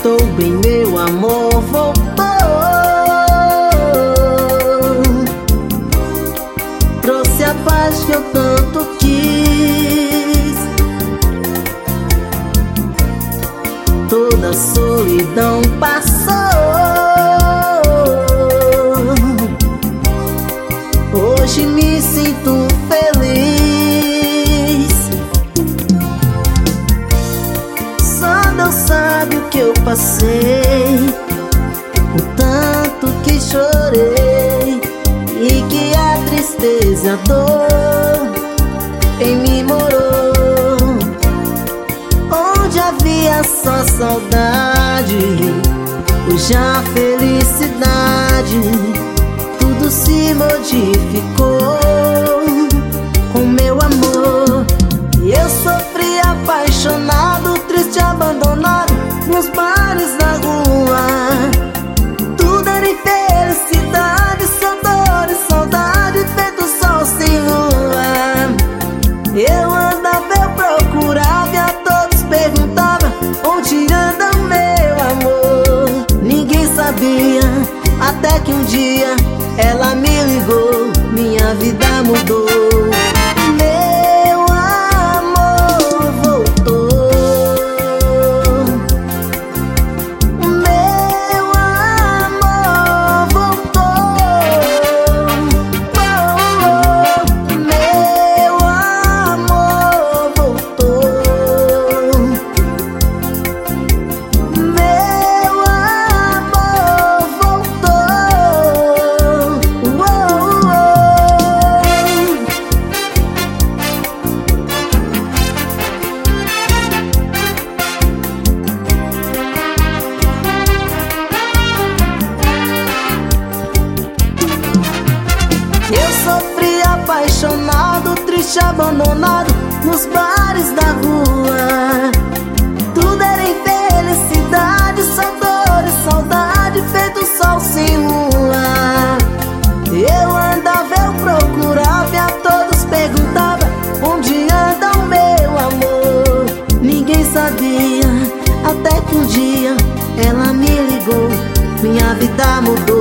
estou bem, meu amor voltou. Trouxe a paz que eu tanto quis. Toda a solidão passou. Hoje me sinto feliz. Só Deus sabe o que eu passei, o tanto que chorei, e que a tristeza e a dor em mim morou. Onde havia só saudade, hoje a felicidade, tudo se modificou com meu amor. E eu sofri apaixonado, triste, abandonado, nos bares da rua. Tudo era infelicidade, só dor e saudade, feito sol sem lua. Eu andava, eu procurava e a todos perguntava: onde anda meu amor? Ninguém sabia, até que um dia ela me ligou, minha vida mudou. Meu amor voltou. Meu amor voltou. Meu amor voltou. Meu amor Eu sofri apaixonado, triste, abandonado, nos bares da rua. Tudo era infelicidade, só dor e saudade, feito sol sem lua. Eu andava, eu procurava e a todos perguntava: onde anda o meu amor? Ninguém sabia, até que um dia ela me ligou, minha vida mudou.